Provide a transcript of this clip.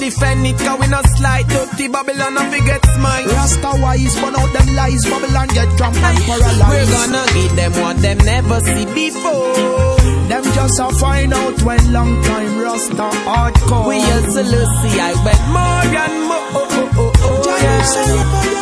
defend it, cause we not slide. Dirty Babylon and we get smite. Rasta wise, burn out them lies. Babylon get drunk and paralyzed. We're gonna give them what them never see before. Them just a find out when long time Rasta hardcore. We used to Lucy, I went more and more. Yeah.